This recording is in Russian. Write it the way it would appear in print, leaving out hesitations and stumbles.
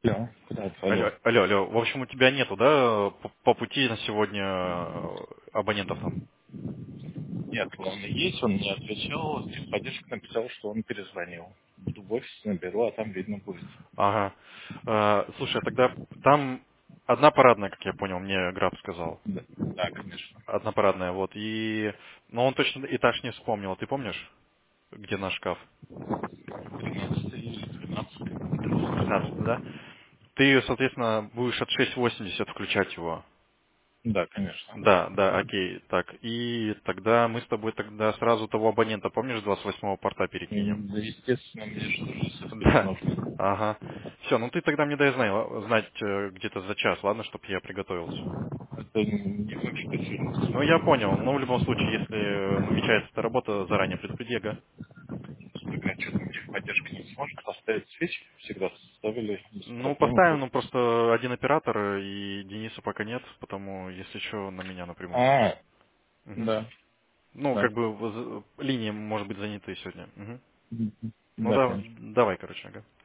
Алло, куда это? Алло, Алло. алло, алло. В общем, у тебя нету, да, по пути на сегодня абонентов там? Нет, он есть, он не отвечал. Техподдержка написал, что он перезвонил. Буду в офис, наберу, а там видно будет. Ага. Слушай, а тогда там одна парадная, как я понял, мне Граб сказал. Да, да, конечно. Одна парадная, вот. Но он точно этаж не вспомнил. Ты помнишь, где наш шкаф? 13 или 12. 13, да? Ты, соответственно, будешь от 680 включать его. Да, конечно. Да, да, окей. Так, и тогда мы с тобой тогда сразу того абонента, помнишь, 28-го порта перекинем? Да, естественно, мне же тоже совпеть Да. нужно. Ага. Все, ну ты тогда мне дай знать где-то за час, ладно, чтобы я приготовился. Это не очень Ну я сильно. понял, но в любом случае, если намечается эта работа, заранее предупреди, ага. Тогда что-то техподдержка не сможет поставить свечи. Всегда ставили без Ну проблем. поставим, ну просто один оператор, и Дениса пока нет, потому если что, на меня напрямую. А, Мгм. да, Ну, да. как бы линии, может быть, заняты сегодня. Мгм. Ну Да, да, конечно. давай, короче, ага.